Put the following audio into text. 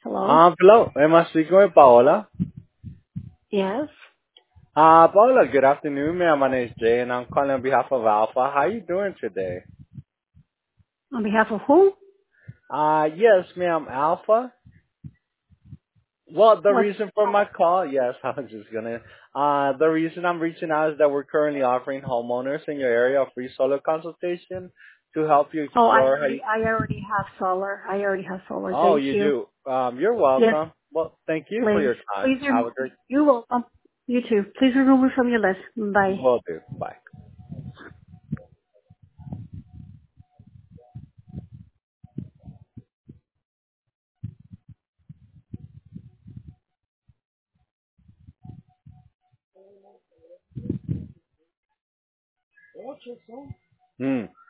Hello? Hello. Am I speaking with Paola? Yes. Paola, good afternoon, ma'am. My name is Jay, and I'm calling on behalf of Alpha. How you doing today? On behalf of who? Yes, ma'am, Alpha. Well, the What's reason for my call, yes, I was just gonna, the reason I'm reaching out is that we're currently offering homeowners in your area a free solar consultation to help you Oh, explore how you, I already have solar. I already have solar. oh, Thank you you. do. You're Yes, welcome. Well, thank you for please. your time. Have a great, You're welcome. You too. Please remove me from your list. Bye. will do. Bye. Hmm.